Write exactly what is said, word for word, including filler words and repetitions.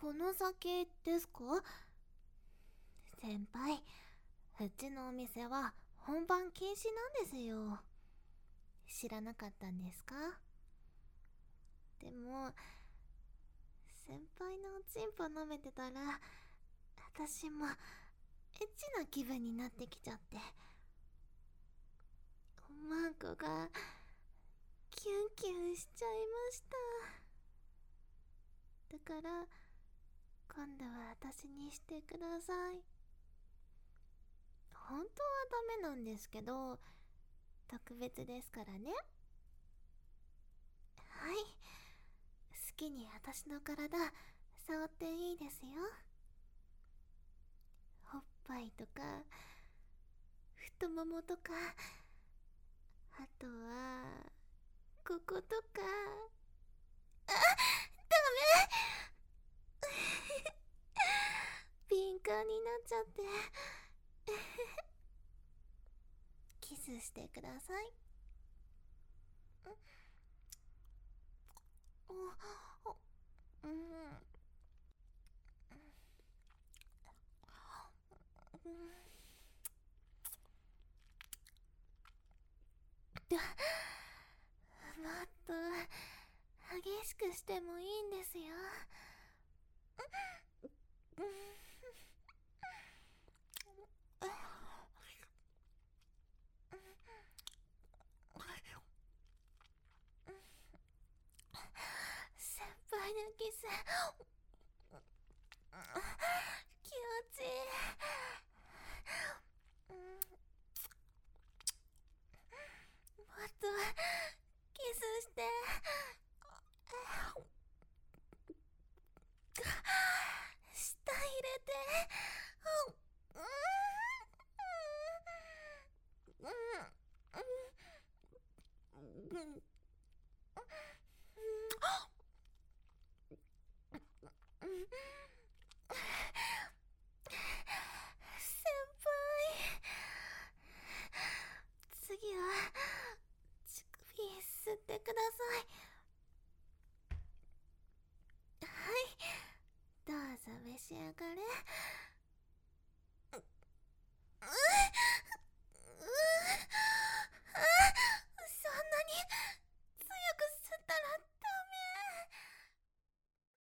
この酒ですか？先輩、うちのお店は本番禁止なんですよ。知らなかったんですか？でも、先輩のおちんぽ舐めてたら、私もエッチな気分になってきちゃって。おまんこがキュンキュンしちゃいました。だから、今度は私にしてください。本当はダメなんですけど、特別ですからね。はい。好きに私の体触っていいですよ。おっぱいとか太ももとか、あとはこことか。あ、ダメ敏感になっちゃって。キスしてください。おお、うん、うん、もっと激しくしてもいいんですよ。うん、先輩のキス気持ちいい。もっとキスして。舌入れて。うん、うん、うん、うん。